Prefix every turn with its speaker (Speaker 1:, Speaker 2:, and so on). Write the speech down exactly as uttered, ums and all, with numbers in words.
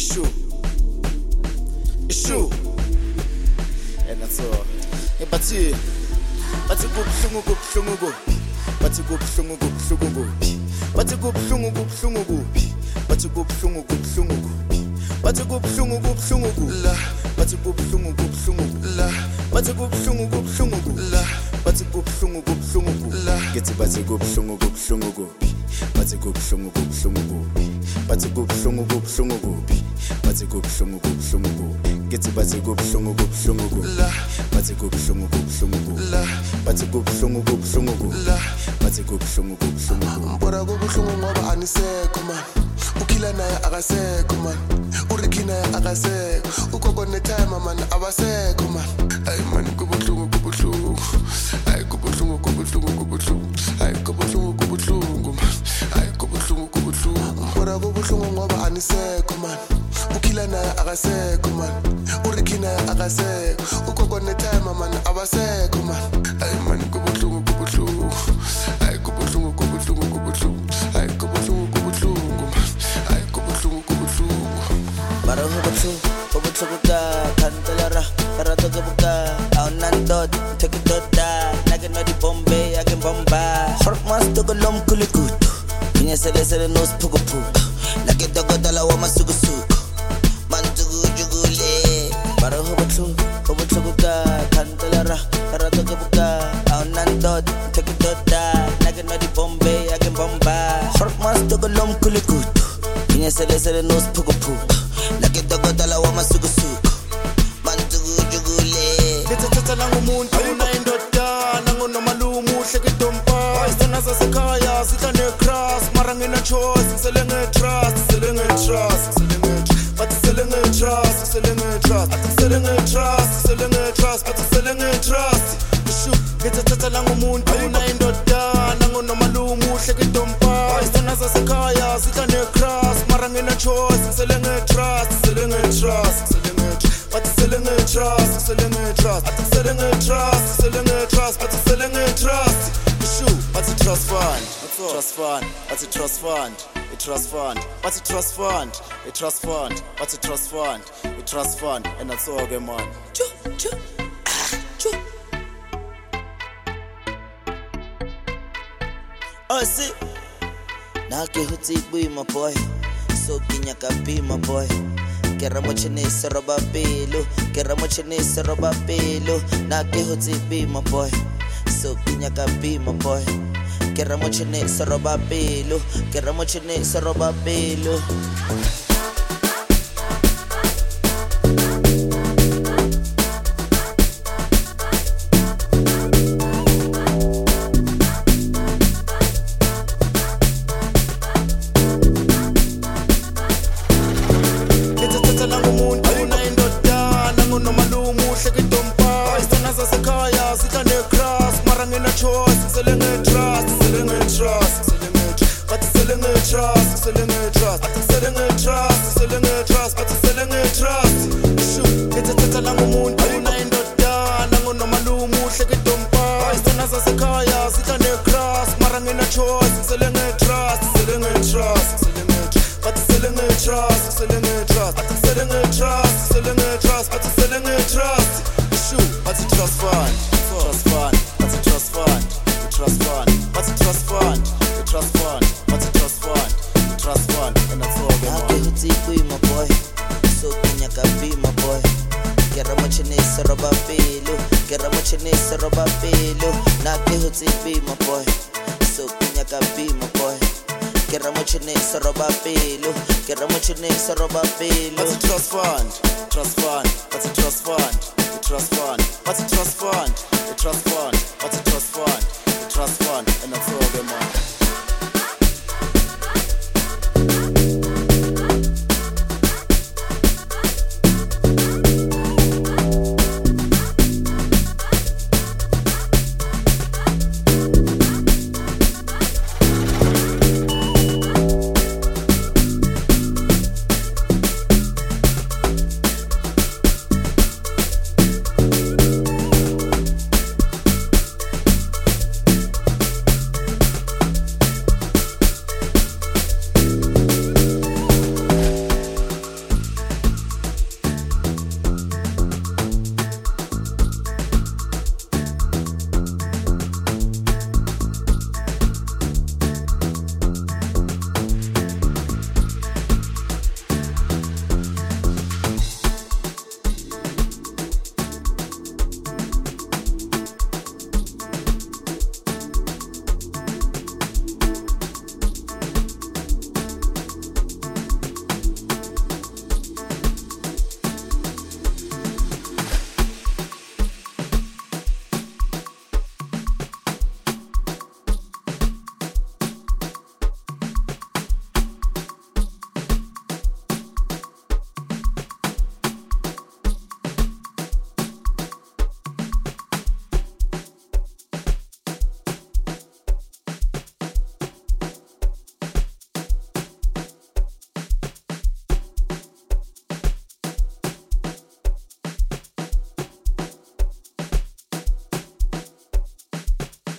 Speaker 1: Issue. Issue. And that's all. Hey, but see, but a good sungu sungu. But a good sungu sungu. But a good sungu sungu. But a good sungu sungu. But a good sungu sungu. La. But a good sungu sungu. La. But a good sungu sungu. La. But a good sungu sungu. La. Get it, but a good sungu sungu. But a good sungu sungu. But a good sungu sungu. But a good sungu sungu. Get it, but a good sungu sungu. La. But a good sungu sungu. La. But a good sungu sungu. La. But a good sungu sungu.
Speaker 2: Mbora go buhlungu ngoba anisekho man. Ukhila naye akasekho man. Urikhi naye akasekho. Ugogo netime man abasekho man. Ay man kubuhlungu kubuhlungu. Ay kubuhlungu kubuhlungu kubuhlungu. Ay kubuhlungu kubuhlungu man. Ay kubuhlungu kubuhlungu. Mbora go buhlungu ngoba anisekho man. Ukhila naye akasekho man. Urikhi naye akasekho. Ugogo netime man abasekho man. Ay man kubuhlungu kubuhlungu. Ay kubuhlungu kubuhlungu kubuhlungu. Ay kubuhlungu kubuhlungu man. Ay kubuhlungu kubuhlungu.
Speaker 3: Barang hubutu, hubutu buka, kantelara, karato kebuka, aunandot, take it doda, nagen no di Bombay, agen bomba. Short mas to go lom kulikutu, kinya sele sele nos pugu pugu, nagen dogo dala wa masugu sugu, mantugu jugule. Barang hubutu, hubutu buka, kantelara, karato kebuka, aunandot, take it doda, nagen no di Bombay, agen bomba. Short mas to go lom kulikutu, kinya sele sele nos pugu pugu. Nakitogo dala wa masugusuku mantugu jugule
Speaker 1: Nithatha la ngumuntu unayindoda nangono malumu hlekedompa Isona zasekhaya sidla necross mara ngina choice ngisele ngetrust ngisele ngetrust ngisele ngetrust but ngisele ngetrust ngisele ngetrust but ngisele ngetrust ngisele ngetrust but ngisele ngetrust Issue nithatha la ngumuntu unayindoda nangono malumu hlekedompa Isona zasekhaya sidla necross mara ngina choice ngisele ngetrust ngisele ngetrust ngisele ngetrust but selling a trust, selling a trust, selling a trust, selling a trust, but selling a trust. Issue, what's a trust fund? Trust fund, what's a trust fund? A trust fund, what's a trust fund? A trust fund, what's a trust fund? A trust fund, and that's all good man. Choo, choo, ah, choo.
Speaker 3: Oh, see, Naki huti bui my boy, so kinya kapi my boy. Kera mo chinese roba pelo, kera mo chinese roba pelo. Naki huti be my boy, so kinya kapi my boy. Kera mo chinese roba pelo, kera mo chinese roba pelo.
Speaker 1: Selling a trust, selling a trust, selling a trust, but selling a trust, selling a trust, but selling a trust, selling a trust, but selling a trust. Issue, it's a tata ngumuntu unayindoda nangono malumu hlekedompa. Isona zasekhaya sidla necross mara ngina choice selling a trust, selling a trust, selling a trust, but selling a trust, selling a trust, but selling a trust, selling a trust, but selling a trust. Issue, what's a trust fund? Trust fund, what's a trust fund? Trust fund, what's a trust fund? The trust fund, what's a trust fund? The trust fund, and that's all good.
Speaker 3: Naki huti bui my boy, so kinya kapi my boy. Kera mo chinese roba pelo, kera mo chinese roba pelo. Naki huti bui my boy, so kinya kapi my boy. Kera mo chinese roba pelo, kera mo chinese roba pelo.
Speaker 1: What's a trust fund? Trust fund, what's a trust fund? The trust fund, what's a trust fund? The trust fund, what's a trust fund? Trust fund, and that's all good man.